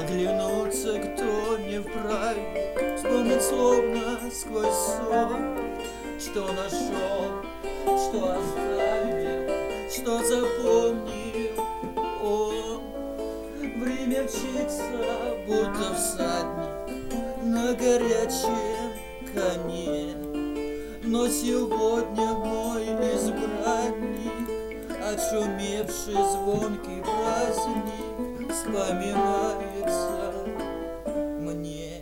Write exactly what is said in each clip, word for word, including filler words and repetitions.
Оглянуться, кто не вправе, вспомнить словно сквозь сон, что нашел, что оставил, что запомнил он. Время мчится, будто всадник на горячем коне, но сегодня мой избранник, отшумевший звонкий праздник, вспоминается мне.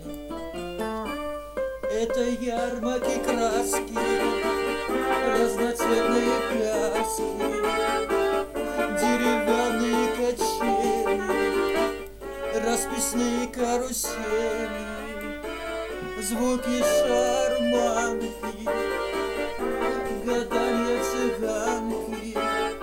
Это ярмарки краски, разноцветные пляски, деревянные качели, расписные карусели, звуки шарманки, гаданья цыганки,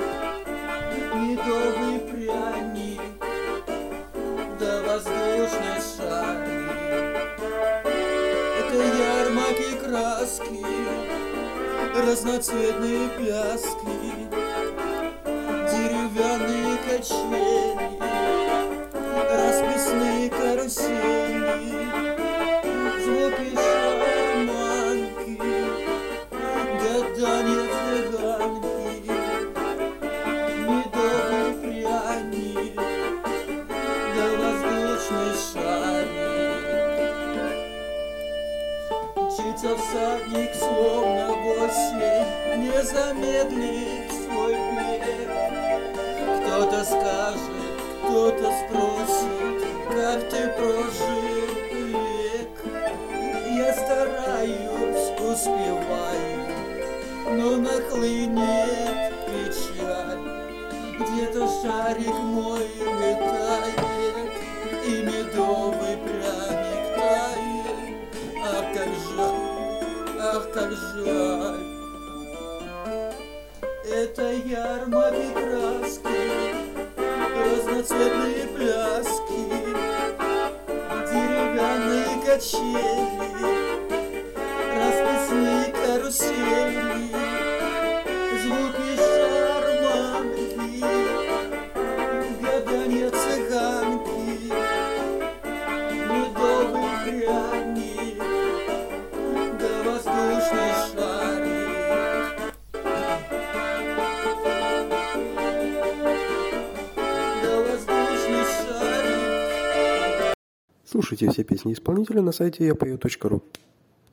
медовый пряник да воздушный шарик. Это ярмарки краски, разноцветные пляски, деревянные качели, расписные карусели, звуки шарманки, гаданья цыганки, медовый пряник да воздушный шарик. Мчится всадник, словно в осень, не замедлит свой бег. Кто-то скажет, кто-то спросит, как ты прожил век. Я стараюсь, успеваю, но нахлынет печаль. Где-то шарик мой летает, и медовый пряник тает. Ах, как жаль, ах, как жаль. Это ярмарки краски, разноцветные пляски, деревянные качели, расписные карусели, звуки шарманки, гаданья цыганки, медовый пряник да воздушный шарик. Да воздушный шарик. Слушайте все песни исполнителя на сайте я пою точка ру.